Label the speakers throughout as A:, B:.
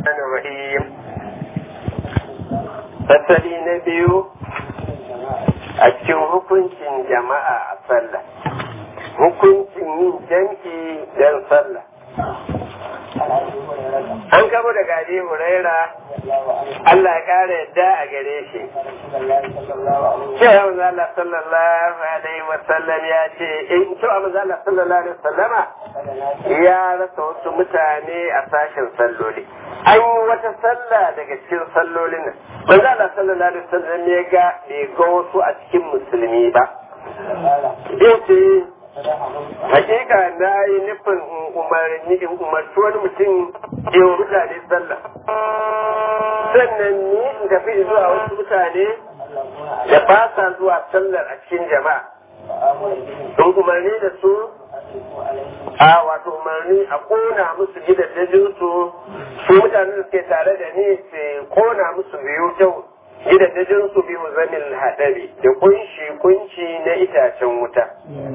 A: الرحيم fasali na biyu a cikin hukuncin jama'a a sallah hukuncin yin jam'i don sallah an kamo daga Abi Huraira Allah ya kare yadda a gare shi cewa manzo Allah sallallahu alaihi wasallam ya ce cewa manzo Allah sallallahu alaihi wasallama ya rasa wasu mutane a sashen salloli an yi wata sallah daga cikin sallolin nan manzo Allah sallallahu alaihi wasallam ya ga bai ga wasu a cikin musulmi ba yace hakika na yi nufin umarci wani mutum yin mutane sallah sannan ni in tafi zuwa wasu mutane da ba sa zuwa sallar a cikin jama'a in umarni da su a wato umarni a kona musu gidajensu su mutane da suke tare da ni su kona musu biyu kyau gidajensu biyu zamin hadari da kunci na itacen wuta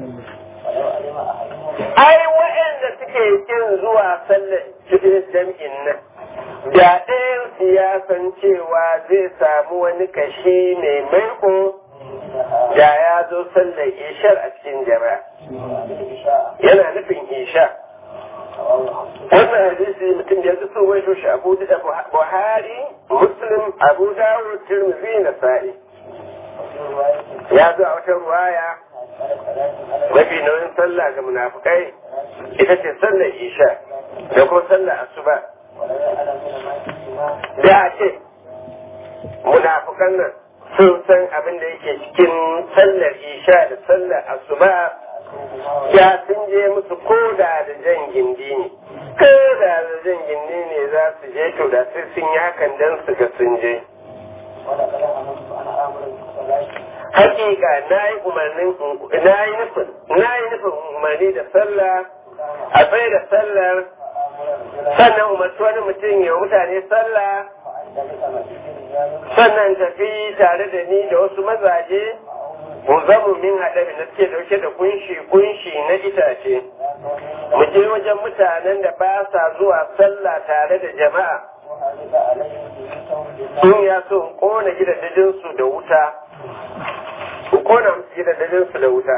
A: ai waɗanda suke kin zuwa sallar cikin jam'in nan da ɗayan siyasan cewa zai samu wani kashi mai maiko da ya zo sallar ishar a cikin jama'a yana nufin isha wannan hadisi mutum da ya so waito shi Abu Buhari Muslim Abu Dawud Tirmidhi Nasa'i ya zo a wata ruwaya mafi nauyin sallah ga munafukai ita ce sallar isha da kuma sallar asuba da a ce munafukan nan sun san abin da yake cikin sallar isha da sallar asuba ya sun je musu koda da jan gindi ne koda da jan gindi ne za su je to da sai sun yi hakan don su ga sun je hakika na yi nufin umarni da sallah a tsaye da sallar sannan umarci wani mutum ya mutane sallah sannan tafi tare da ni da wasu mazaje zamu min haɗari na suke dauke da kunshi na itace mu je wajen mutanen da ba sa zuwa sallah tare da jama'a sun ya so kona gidajensu da wuta kona musu gidajensu da wuta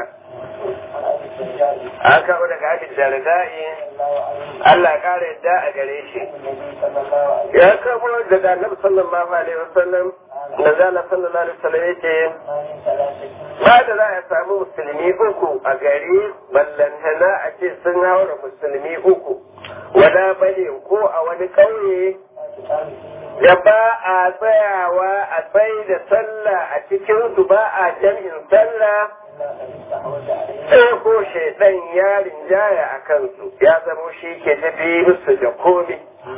A: an kawo daga abin jaridai Allah ƙara yadda a gare shi ya kamo daga annabi sallallahu alaihi wasallam da zala sallallahu alaihi wasallam yake ba da za a samu musulmi uku a gari ballantana a ce sun haura musulmi uku wala bane ko a wani ƙauye da ba a tsayawa a tsaye da sallah a cikinsu ba a jam'in sallah sai ko shaidan ya rinjaya a kansu ya zama shi ke tafi musu da komi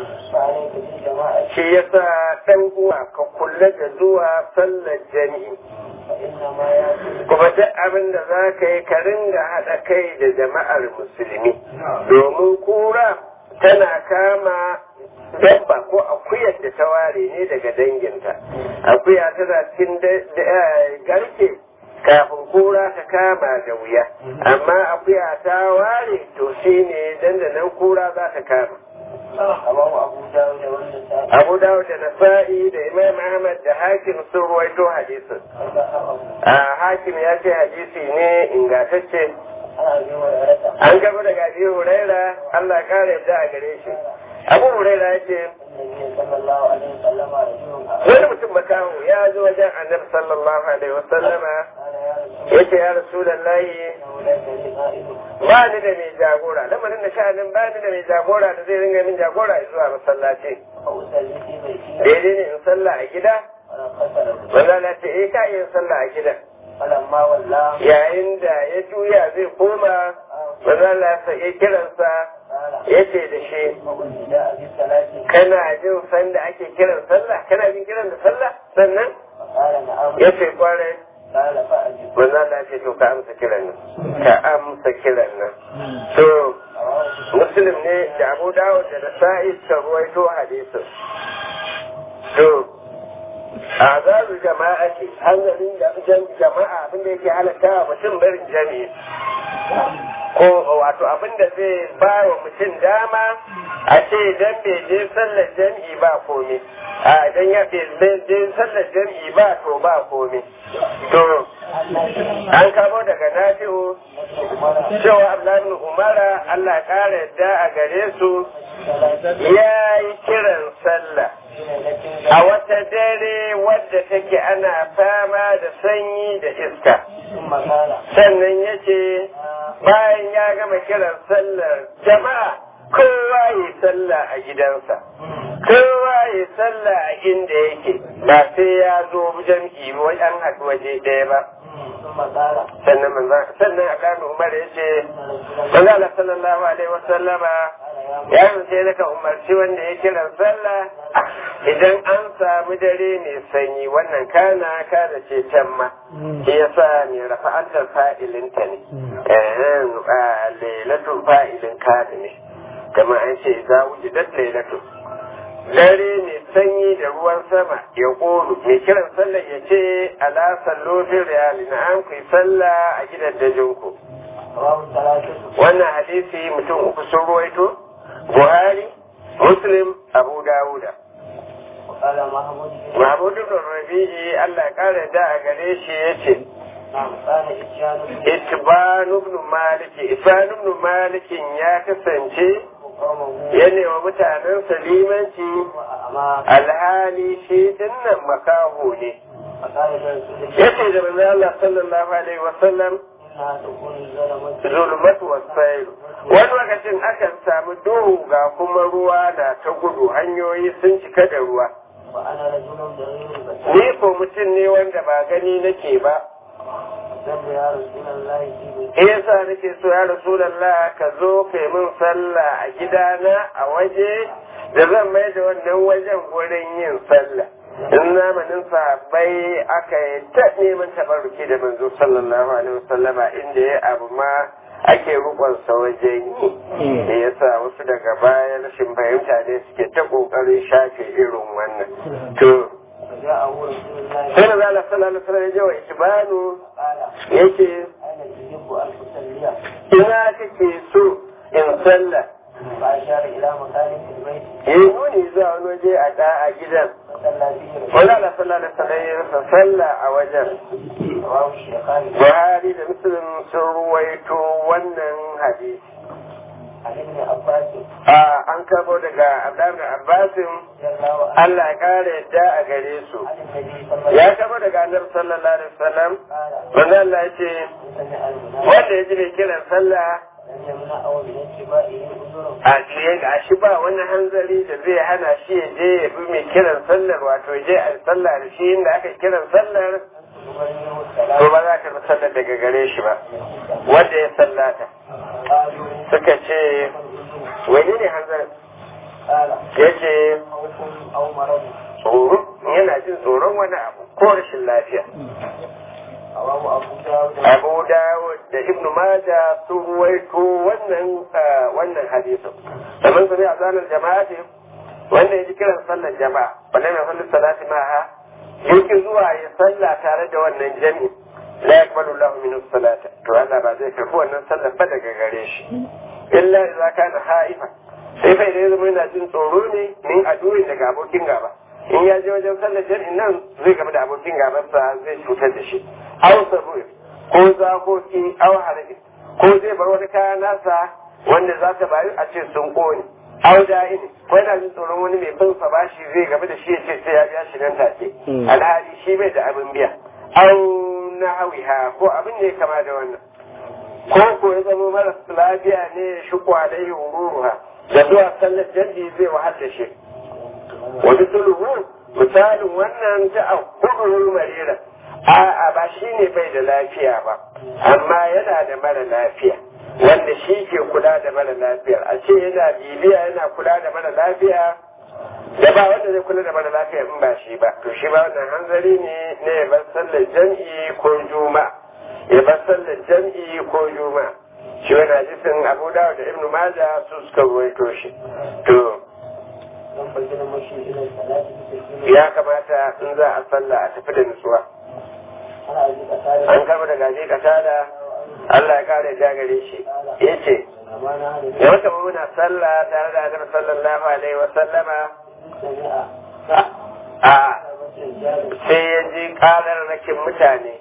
A: shi yasa ɗan uwa ka kula da zuwa sallar jami'i kuma duk abin da za ka yi ka ringa haɗa kai da jama'ar musulmi domin kura tana kama dabba ko akuyar da ta ware ne daga danginta akuya tana cikin garke kafin kura ta kama da wuya amma akuya ta ware to shi ne dandanan kura za ta kama Abu Dawud da Nasa'i da Imam Ahmad da Hakim sun ruwaito hadisin Hakim ya ce hadisi ne ingantacce an gaba daga Abi Huraira Allah ya kare yadda a gare shi Abu Huraira ya ce wani mutum makaho ya zo wajen annabi sallallahu alaihi wasallama ya ce ya rasulallahi ba ni da mai jagora lamarin da sha'anin ba ni da mai jagora da zai ringa min jagora zuwa masallaci daidai ne in sallah a gida wanda na ce ka iya sallah a gida yayin da ya juya zai koma wanda na ya kiransa ya ce da shi kana jin sanda ake kiran sallah kana jin kiran da sallah sannan ya ce kwarai wanda na ce to ka amsa kiran nan to muslim ne da Abu Dawud da Nasa'i ta ruwaito hadisin to azabu jama'a ce hanzarin da jama'a abinda yake halatta mutum barin jami'i ko wato abinda zai ba wa mutum dama a ce idan bai je sallar jam'i ba komai a idan ya bai je sallar jam'i ba to ba komai to an kamo daga nafi'u cewa Abdullahi Umara Allah ƙara yadda a gare su ya yi kiran sallah a wata dare wadda take ana fama da sanyi da iska sannan ya ce bayan ya gama kiran sallar jama'a kowa yi sallah a gidansa kowa yi sallah a inda yake ba sai ya zo jam'i wajen haɗu waje ɗaya ba sannan Abdullahi Umar ya ce manzo Allah sallallahu alaihi wasallama ya sai daga umarci wanda ya kiran sallah idan an samu dare mai sanyi wannan kana ce can ma shi yasa mai rafa'antar fa'ilinta ne lailatun fa'ilin kada ne kamar an ce za wujidat lailatun dare mai sanyi da ruwan sama ya ƙonu mai kiran sallah ya ce ala sallofin riyali na an kai sallah a gidan dajinku wannan hadisi mutum uku sun ruwaito Buhari Muslim Abu Dawuda Mahmud ibn Rabi'i Allah kare da a gare shi yace Itban ibn Malik ya kasance yana wa mutanen salimanci alhali shi dinnan makaho ne yace da manzo Allah sallallahu alaihi wasallam zulmatu wasailu wani lokacin akan samu duhu ga kuma ruwa na ta gudu hanyoyi sun cika da ruwa ni ko mutum ne wanda ba gani nake ba yasa nake so ya Rasulallah ka zo kai min sallah a gidana a waje da zan mai da wannan wajen gurin yin sallah in zamanin sahabbai aka yi ta neman tabarruki da manzo sallallahu alaihi wasallama inda ya abu ma ake rukunsa wajen yi da yasa wasu daga baya rashin fahimta ne suke ta kokarin shafe irin wannan to sai da zala sallallahu alaihi wasallam ya je wa itibanu yake ina kake so in sallah yi nuni zuwa wani waje a gidan wanda Allah sallallahu alaihi wasallam ya rasa sallah a wajen Buhari da Muslim sun ruwaito wannan hadisi an kabo daga Abdullahi Abbasin Allah ya kare yadda a gare su ya kabo daga Annabi sallallahu alaihi wasallam wanda Allah ya ce wanda ya ji mai kiran sallah a ciye ga shi ba wani hanzari da zai hana shi ya je ya bi mai kiran sallar wato ya je a sallah da shi inda aka kiran sallar ko ba za ka bi sallar daga gare shi ba wanda ya sallata suka ce wani ne hanzarin ya ce tsoro yana jin tsoron wani abu ko rashin lafiya Abu Dawud da Ibn Majah sun ruwaito wannan hadisin. Kamar su ne a zanar jama'a ce wanda ya ji kiran sallar jama'a wanda mai sallar salati ma'a yake zuwa ya salla tare da wannan jami'i la yaqbalu Allahu minhu salata to Allah ba zai karbi wannan sallar ba daga gare shi illa idza kana haifa sai fa idan zama yana jin tsoro ne min aduwin daga abokin gaba in ya je wajen sallar jami'in nan zai gaba da abokin gabansa zai cutar da shi aw sabu ko zakoki aw harabi ko zai bar wani kaya nasa wanda za ta bayu a ce sun kone aw da'ini ko yana jin tsoron wani mai bin sa bashi zai gaba da shi ya ce sai ya biya shi nan take alhali shi bai da abin biya aw nahawiha ko abin da ya kama da wannan ko ya zama maras lafiya ne ya shi kwalai hururuha da zuwa sallar jaddi zai wahala shi wani sulhu misalin wannan ta a kuɗin marira a'a ba shi ne bai da lafiya ba amma yana da mara lafiya wanda shi ke kula da mara lafiyar a ce yana bibiya yana kula da mara lafiya da ba wanda zai kula da mara lafiya in ba shi ba to shi ba wannan hanzari ne na ya bar sallar jam'i ko juma'a ya bar sallar jam'i ko juma'a shi wani hadisin Abu Dawud da Ibn Majah su suka ruwaito shi to ya kamata in za a sallah a tafi da nutsuwa an kama da gaje kasada Allah ya kare ja gare shi yace da wata muna sallah tare da annabi sallallahu alaihi wa sallama sai ya ji karar rakin mutane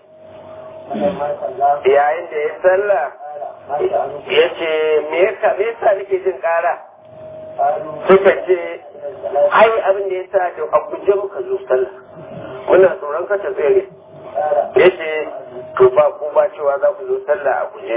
A: yayin da ya sallah ya ce me yasa nake jin kara suka ce ai abin da ya sa da a guje muka zo sallah muna tsoron ka ta tsere ya ce to ba ku ba cewa za ku zo sallah a guje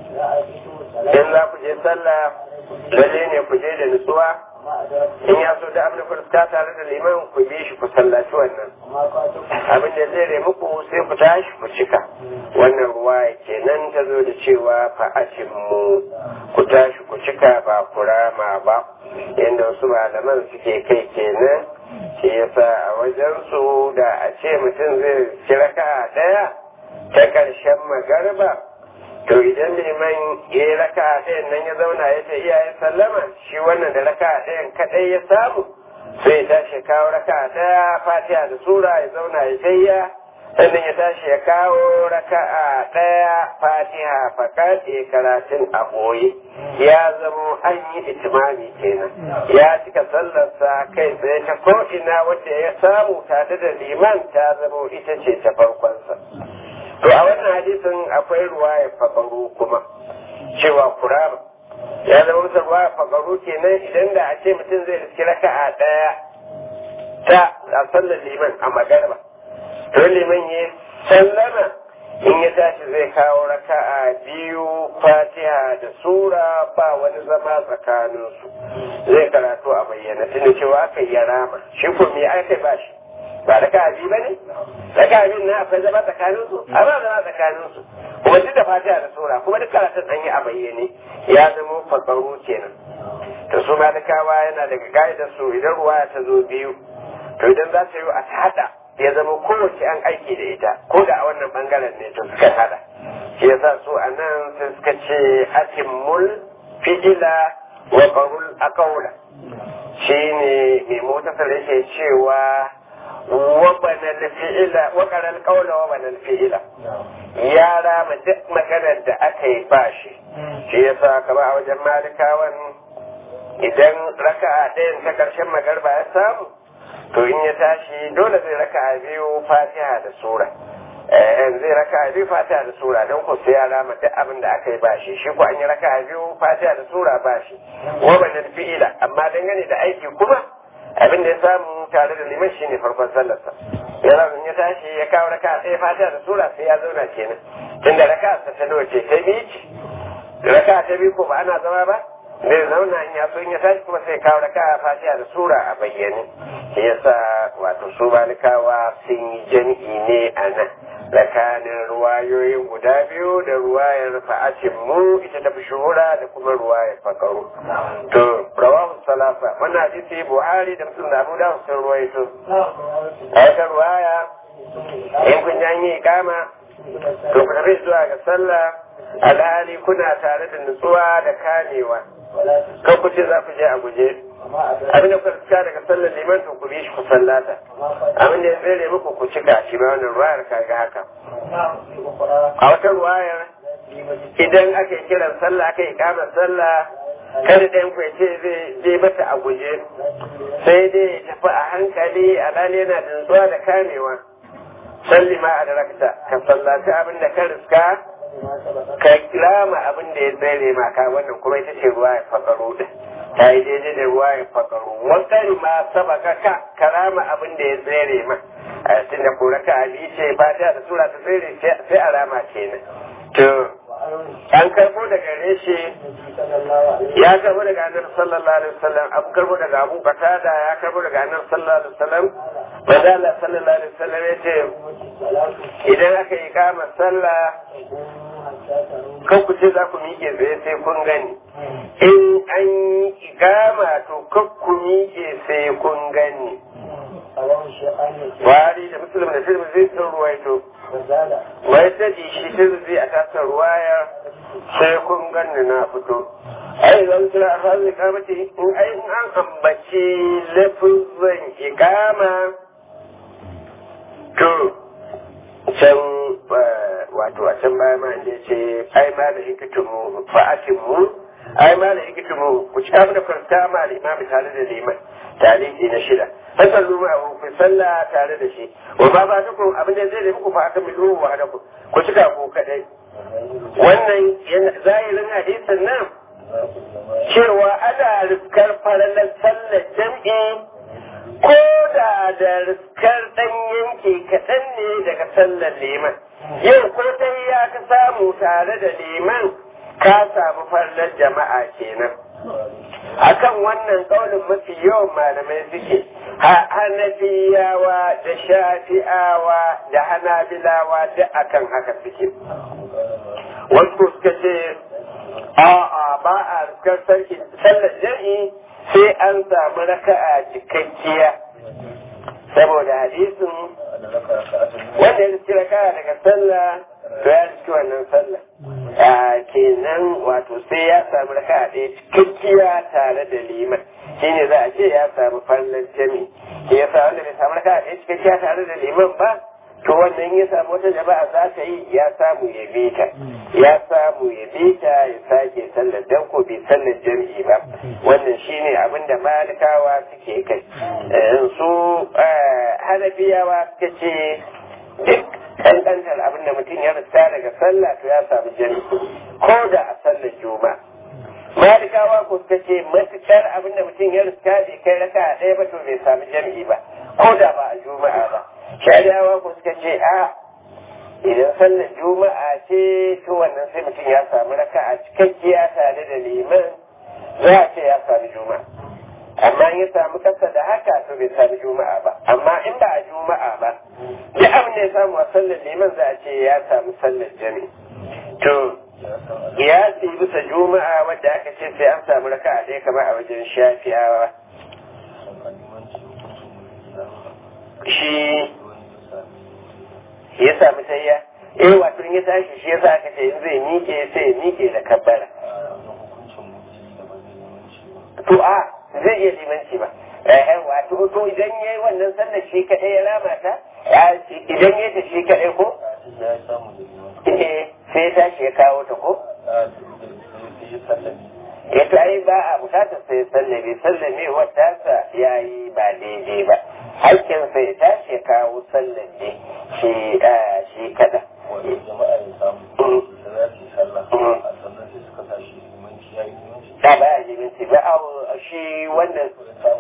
A: in za ku je sallah lalle ne ku je da nutsuwa in ya so da abin fuska tare da liman ku bi shi ku sallaci wannan abin da zai rai muku sai ku tashi ku cika wannan ruwa kenan ta zo da cewa fa'acin mu ku tashi ku cika ba ku rama ba yadda wasu malaman suke kai kenan shi yasa a wajen su da a ce mutum zai ci raka'a daya ta karshen magarba to idan liman ya yi raka ɗayan nan ya zauna ya ce iyayen sallama shi wannan da raka ɗayan kaɗai ya samu sai ya tashi kawo raka ɗaya fatiha da sura ya zauna ya tayya sannan ya tashi ya kawo raka ɗaya fatiha fakat ya karatun a ɓoye ya zamo an yi itimami kenan ya cika sallarsa kai tsaye ta ko'ina wacce ya samu tare da liman ta zamo ita ce ta farkonsa. To a wannan hadisin akwai ruwaya fakaru kuma cewa kurama ya zama masa ruwaya fakaru kenan idan da a ce mutum zai riski raka'a daya ta a sallar liman a magarba to liman ya sallama in ya tashi zai kawo raka'a biyu fatiha da sura ba wani zama tsakaninsu zai karatu a bayyana tunda cewa aka yi rama shi ko me aka ba shi ba raka abi ba ne raka abin na akwai zama tsakaninsu a ba zama tsakaninsu kuma duk da fatiha da sura kuma duk karatun an yi a bayyane ya zama fakaru kenan to su malikawa yana daga ga'idar su idan ruwa ta zo biyu to idan za ta yi a hada ya zama kowace an aiki da ita ko da a wannan bangaren ne to suka hada shi yasa su a nan sai suka ce atimmul fi'ila wa qarul aqawla shine mai motasar yake cewa وبنى الفعل وقرا القول وبنى الفعل يا رام duk maganar da aka yi bashi shi yasa kama a wajen malikawan idan raka'a ɗayan ta ƙarshen magarba ya samu to in ya tashi dole zai raka'a biyu fatiha da sura zai raka'a biyu fatiha da sura don ko sai ya rama duk abin da aka yi bashi shi ko an yi raka'a biyu fatiha da sura bashi wabannan fi'ila amma dangane da aiki kuma abin da ya samu tare da liman shine farkon sallarsa yana ya tashi ya kawo raka sai fatiha da sura sai ya zauna kenan tunda raka ta nawa ce ta biyu ce raka ta biyu ko ba ana zama ba zai zauna in ya so in ya tashi kuma sai kawo raka fatiha da sura a bayyane shi yasa wato su malikawa sun yi jami'i ne a nan tsakanin ruwayoyin guda biyu da ruwayar fa'acin mu ita tafi shuhura da kuma ruwayar fakaru to rawahu salasa wannan hadisi buhari da muslim da abu da sun ruwaito a wata ruwaya in kun yi ikama to ku tafi zuwa ga sallah alhali kuna tare da nutsuwa da kamewa kan ku ce za ku je a guje abin da kuka fita daga sallar liman to ku bi shi ku sallata abin da ya tsere muku ku cika shi ba wannan ruwayar kaga haka a wata ruwayar idan aka yi kiran sallah aka yi kamar sallah kada ɗayan ku ce zai je mata a guje sai dai ya tafi a hankali alhali yana da nutsuwa da kamewa salli ma a darakta ka sallaci abin da ka riska ka kilama abin da ya tsere maka wannan kuma ita ce ruwa ya fakaro din ta yi daidai da ruwa ya fakaro wasari ma sabaka ka karama abin da ya tsere ma a cikin da koraka a biyu ce fatiha da sura ta tsere sai a rama kenan to an karbo daga reshe ya karbo daga annabi sallallahu alaihi wasallam abu karbo daga abu qatada ya karbo daga annabi sallallahu alaihi wasallam manzo Allah sallallahu alaihi wasallam ya ce idan aka yi kama sallah kan ku ce za ku miƙe tsaye sai kun gani in an yi ikama to kan ku miƙe sai kun gani Buhari da Muslim da Tirmidhi sun ruwaito wai ta ji shi Tirmidhi a tasar ruwaya sai kun gani na fito ai zan kira a fazil ikamati in ai in an ambaci lafizan ikama to can wato a can baya ma inda ce ai ma da hikatun mu fa'atin mu ai malam ikitubu ku cika mana farta ma al-imam tare da liman taliki na shida hasan luma ku sallah tare da shi wa ba ba ku abin da zai muku fa aka milu wa hada ku cika ku kadai wannan zahirin hadisin nan cewa ana riskar falalar sallar jam'i ko da riskar ɗan yanki kaɗan ne daga sallar liman yau ko ta ya ka samu tare da liman ka samu falalar jama'a kenan akan wannan ƙaunin mafi yawan malamai suke hanafiyawa da shafi'awa da hanabilawa duk akan haka suke wasu suka ce a'a ba a riskar sallar jam'i sai an samu raka'a cikakkiya saboda hadisin wanda ya riski raka'a daga sallah to ya riski wannan sallah kenan wato sai ya samu raka'a ɗaya cikakkiya tare da liman shine za a ce ya samu farlan jami ya sa wanda bai samu raka'a ɗaya cikakkiya tare da liman ba to wannan ya samu wata jama'a za ta yi ya samu ya bi ta ya sake sallar dan ko bai sallar jami'i ba wannan shine abin da malikawa suke kai su hanafiyawa suka ce duk kankantar abin da mutum ya rasa daga sallah to ya samu jami'i ko da a sallar juma'a malikawa ko suka ce matukar abin da mutum ya rasa bai kai raka ɗaya ba to bai samu jami'i ba ko da ba a juma'a ba shari'awa ko suka ce a idan sallar juma'a ce to wannan sai mutum ya samu raka'a cikakkiya tare da liman za a ce ya samu juma'a amma in ya samu kasa da haka to bai samu juma'a ba amma in ba a juma'a ba duk abin da ya samu a sallar liman za a ce ya samu sallar jami to ya ce bisa juma'a wadda aka ce sai an samu raka'a ɗaya kamar a wajen shafi'awa shi ya samu tayya wato in ya tashi shi yasa aka ce in zai miƙe sai ya miƙe da kabbara to zai iya limanci ba wato to idan yayi wannan sallar shi kadai ya rama ta idan yayi ta shi kadai ko sai ya tashi ya kawo ta ko ya ta yi ba a bukatar sai sallame wata sa ya yi ba daidai ba hakkin sai ya tashi ya kawo sallame shi kada da ba ya limanci ba a shi wannan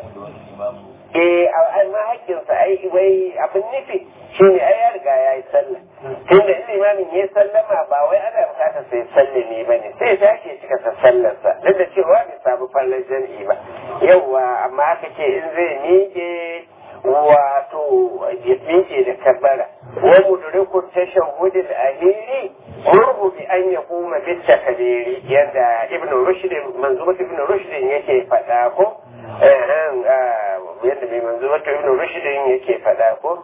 A: amma hakkinsa ai wai abin nufi shi ne ai ya riga ya yi sallah tunda in limamin ya sallama ba wai ana bukatar sai sallame ba ne sai ta ke cika sa sallarsa duk da cewa bai samu fallar jam'i ba yawwa amma aka ce in zai miƙe wato ya miƙe da kabbara wa mudrikun tashahhudil ahiri murhu bi an yaquma bit takbiri yadda ibnu rushd manzumat ibnu rushd yake faɗa ko yadda mai manzumat ibnu rushd yake faɗa ko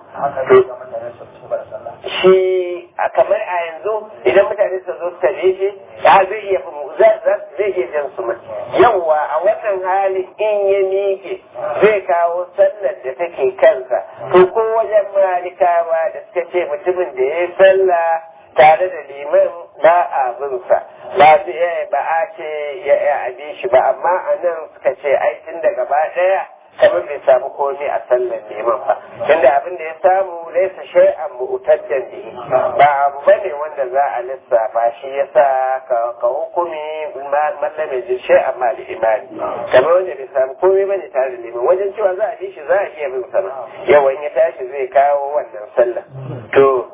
A: shi kamar a yanzu idan mutane su zo su tare shi zai iya jan su mai yawwa a wannan hali in ya miƙe zai kawo sallar da take kansa to ko wajen malikawa da suka ce mutumin da ya yi sallah tare da liman ba a binsa ba a ce ya abi shi ba amma a nan suka ce ai tun da gaba ɗaya kamar bai samu komai a sallar neman ba tunda abin da ya samu laisa shay'an mu'taddan bihi ba abu bane wanda za a lissafa shi yasa ka hukumi mallame ji shay'an ma imani kamar wanda bai samu komai bane tare da neman wajen cewa za a bi shi za a iya bin sama yawan ya tashi zai kawo wannan sallah to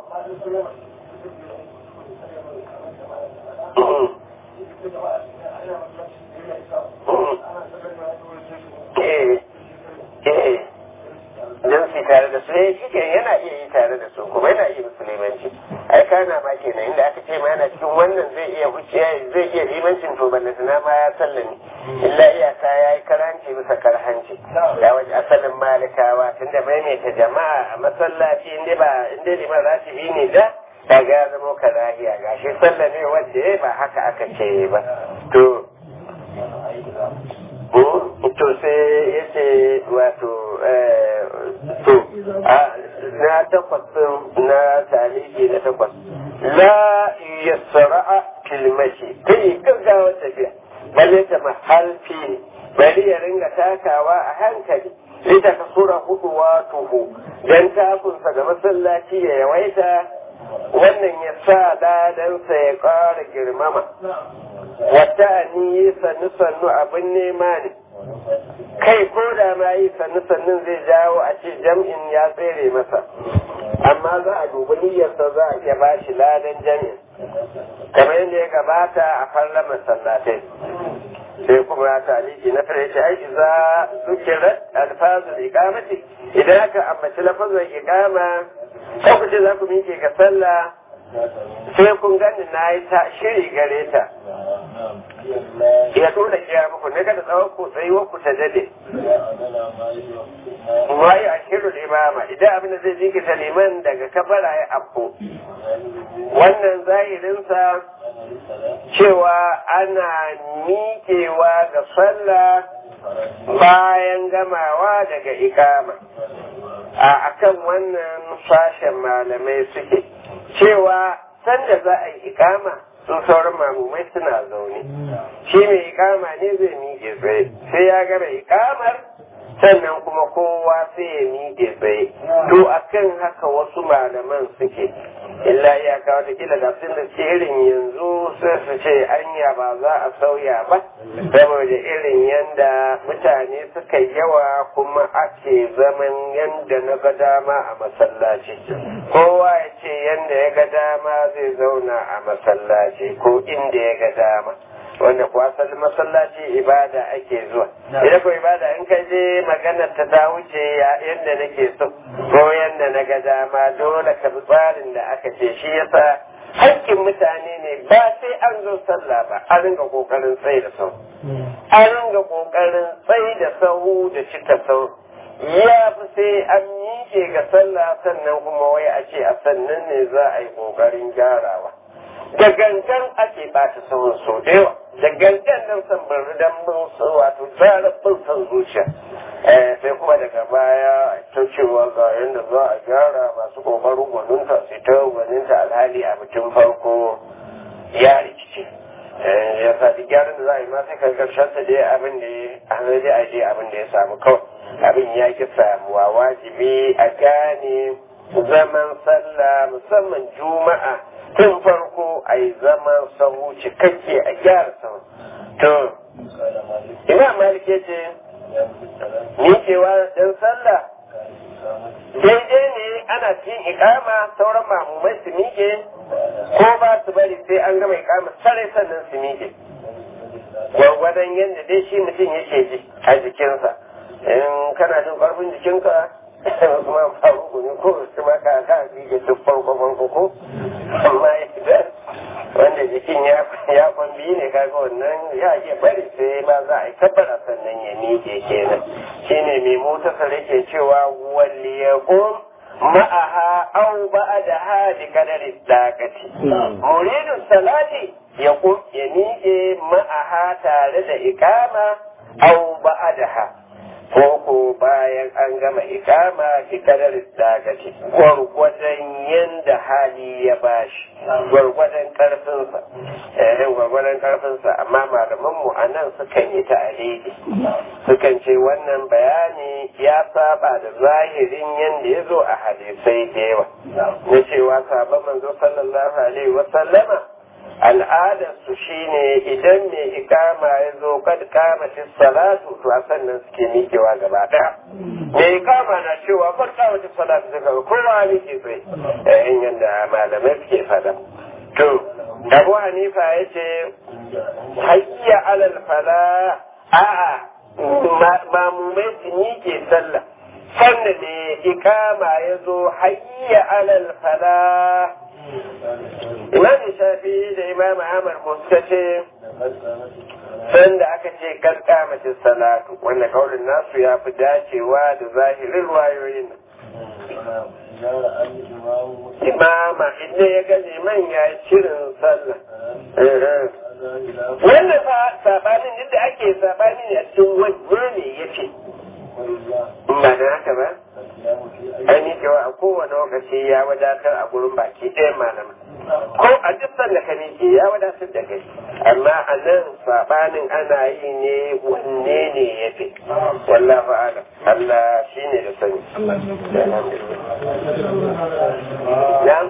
A: don su tare da su shi ke yana iya yi tare da su kuma yana iya musulmanci ai kana ma kenan inda aka ce ma yana cikin wannan zai iya wuciya zai iya limancin to balle na ma ya sallami illa iyaka ya yi karanci bisa karhanci ya waje asalin malikawa tunda maimaita jama'a a masallaci inda liman ratibi ne da kaga ya zama karahiya gashi sallame wanda ba haka aka ce ba to sai ya ce wato na takwas na taliki na takwas la yasra'a kilmashi kai gaggawa tafiya balle ta mahalfi bari ya ringa takawa a hankali ita ka sura hudu tuhu dan takunsa ga masallaci ya yawaita wannan ya sa ladansa ya ƙara girmama wata ni sannu abin nema ne kai ko da ma yi sannu zai jawo a ce jam'in ya tsere masa amma za a dubi niyyarsa za a iya bashi ladan jam'in kamar yadda ya gabata a farla masallatai sai kuma ya taliki na fara yace ai za zukirat alfazul iqamati idan aka ambaci lafazul iqama sai ku ce za ku miƙe ga sallah sai kun gani na yi ta shiri gare ta ya dole kiya muku ne kada tsawon ku tsayuwar ku ta dade wai a shirin imama idan abin da zai jikita liman daga kabara ya afko wannan zahirinsa cewa ana miƙewa ga sallah bayan gamawa daga ikama a akan wannan sashen malamai suke cewa sanda za a yi ikama sun sauran mamumai suna zaune shi mai ikama ne zai miƙe tsaye sai ya gama ikamar sannan kuma kowa sai ya miƙe tsaye to akan haka wasu malaman suke illa iyaka wata kila da sun da ce irin yanzu sai su ce anya ba za a sauya ba saboda irin yanda mutane suka yawa kuma ake zaman yanda na ga dama a masallaci kowa ya ce yanda ya ga dama zai zauna a masallaci ko inda ya ga dama wanda kuwa asalin masallaci ibada ake zuwa idan ko ibada in ka je maganar ta wuce yadda nake so ko yadda na ga dama dole ka bi tsarin da aka ce shi yasa haƙƙin mutane ne ba sai an zo sallah ba an ringa kokarin tsaye da sau an ringa kokarin tsaye da sau da cika sau ya fi sai an miƙe ga sallah sannan kuma wai a ce a sannan ne za a yi kokarin gyarawa da gangan ake bata sauran sau da yawa da gangan nan san bari dan mun wato tsara san zuciya sai kuma daga baya ta cewa ga yadda za a gyara masu kokarin gwaninta su ta gwaninta alhali a bikin farko ya rikice ya sa duk gyaran da za a yi ma sai kan karshen ta dai abin da ya a je abin da ya samu kawai abin ya ki samuwa wajibi a gane zaman sallah musamman juma'a tun farko a yi zaman sahu cikakke a gyara sahu to imam malik ya ce miƙewa dan sallah daidai ne ana cikin ikama sauran mamumai su miƙe ko ba su bari sai an gama ikama sarai sannan su miƙe gwargwadon yadda dai shi mutum yake ji a jikinsa in kana jin ƙarfin jikinka kuma faru ne ko su maka ka miƙe duk farko ko amma idan wanda jikin ya kwambi ne kaga wannan ya ke bari sai ma za a yi tabbara sannan ya miƙe kenan shine mai motasar yake cewa walli ya qum ma'aha aw ba'daha bi qadari daqati muridu salati ya qum ya miƙe ma'aha tare da ikama aw ba'daha ko bayan an gama ikama ki kadar dagaci gwargwadon yanda hali ya bashi gwargwadon karfinsa amma malaman mu a nan sukan yi ta'alili sukan ce wannan bayani ya saba da zahirin yanda ya zo a hadisai da yawa na cewa sabon manzo sallallahu alaihi wa sallama al'adarsu shine idan mai ikama ya zo kad kamatin salatu to a sannan suke miƙewa gaba ɗaya mai ikama na cewa kad kamatin salatu suka ga kowa miƙe tsaye in yadda malamai suke fada to abu hanifa ya ce hayya alal fala a'a mamumai su miƙe sallah sannan mai ikama ya zo hayya alal fala imam shafi da imam ahmad ko suka ce sanda aka ce karkamacin salatu wanda kaulin nasu ya fi dacewa da zahirin wayoyin imama inda ya ga liman ya yi shirin sallah wannan fa sabanin yadda ake sabani ne a cikin wajen ne ya ce ba da haka ba ainihin cewa a kowane lokaci ya wadatar a gurin baki ɗaya malaman ko a duk sanda ka miƙe ya wadatar da kai amma a nan sabanin ana yi ne wanne ne ya fi wallahu a'lam Allah shi ne da sani na'am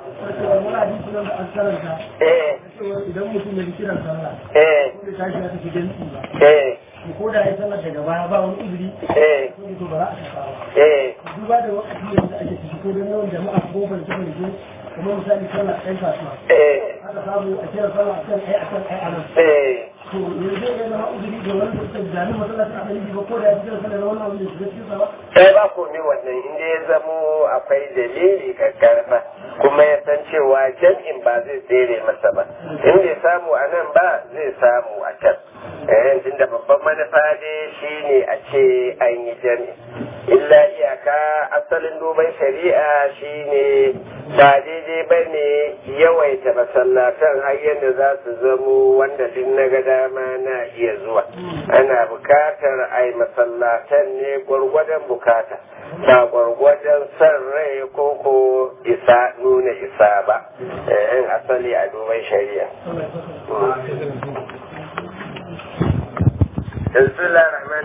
B: idan mutum ya kiran sallah ko da tashi ya tafi jami'i ba ko da ya sallar daga baya ba wani uzuri to ba za a shafa duba da wakati da ake ciki ko da yawan jama'a ko ban taɓa da kamar misali sallah ɗan kasuwa aka samu a kira sallah a kan ai a nan to yanzu ya zama uzuri ga wani da suka jami masallacin a ɗari ba ko da ya fi kira sallah na wannan wanda shiga cikin sa ba
A: ba ko ne wannan inda ya zamo akwai dalili karfa kuma ya san cewa jam'in ba zai tsere masa ba in bai samu a nan ba zai samu a can tun da babban manufa dai shi ne a ce an yi jam'i illa iyaka asalin duban shari'a shi ne ba daidai ba ne yawaita masallatan har yadda za su zamo wanda duk na ga dama na iya zuwa ana bukatar a yi masallatan ne gwargwadon bukata ba gwargwadon son rai ko isa nuna isa ba asali a duban shari'a. Bismillahir Rahmanir